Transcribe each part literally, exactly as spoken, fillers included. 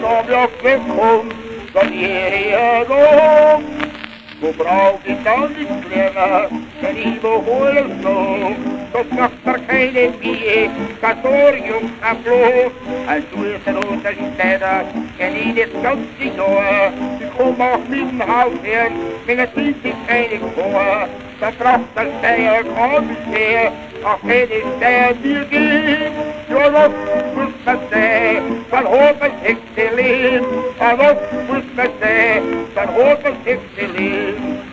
om jag kom, så ger jag dem. Gå bra i dagens leva, men i vår hål så, så smaktar kejlen vi, katorium applåd. Alltså är det återstäda, en i det skottig då, du kommer av min halvfjäll, men ett litet kejlen på, så pratar sig och kommer se, och är det där du gir, jag har uppfostrat sig, från hoppas excelin, har uppfostrat sig, från hoppas excelin.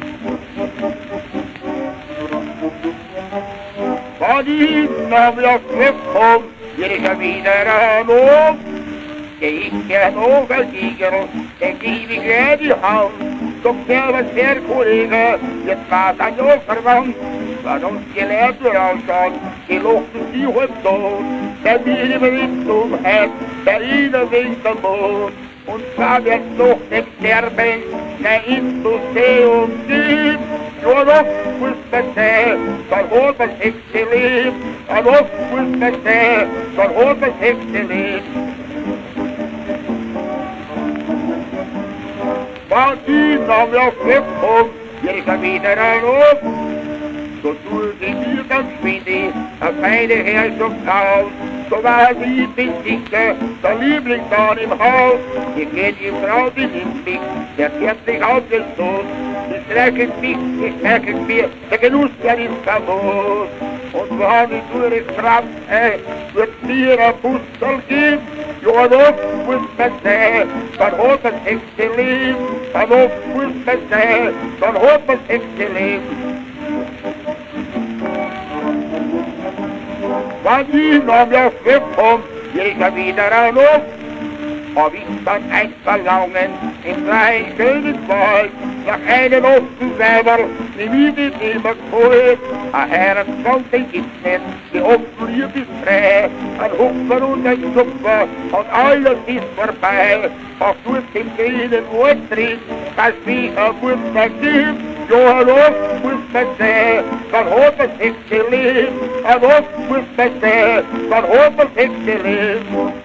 Vad innan jag släpp om, ger jag vidare lov. Det är icke någon tiger, en givig glädje han, som kräver ser kollega, ett matan jag förvann. Vad de skulle äta avstånd, till också i höfton, där blir det väl inte om här, där innan vi inte bor. Und zwar wird doch dem Sterben, na inte se om Gud. Jag har uppfostrat sig, för hoppas excelliv. Jag har uppfostrat sig, för hoppas excelliv. Vad innan jag släpp om, ger jag vidare upp. Så stod det utan svindig, att mig det här så kallt. Så var vi besiktade, så livligt var im Haus. Ich geht die Frau die nimmt mich, der fährt sich auf den Sohn. Sie stärkt mich, ich stärke mir, der Genuss der ist kaputt. Und war nicht nur das Kraft, ey, wird mir ein Pussel geben. Ja, doch muss man sehen, dann hat man exzellent. Ja, doch muss man sehen, dann hat man exzellent. Wann innan jag släpp om, ger jag vidare lov. Av utan ein Verlangen, im freien schönen Wald, nach einen Offenwerber, die wieder niemand vorher, ein Herz von den Gipfeln, die Opferliebe ist frei, ein Hupfer und ein Supfer, und alles ist vorbei, auch durch den grünen Urtritt, das wie ein Wunder gibt. Ja, hallo, muss man sehen, dann hat man sich gelebt, hallo, muss man sehen, dann hat man sich gelebt.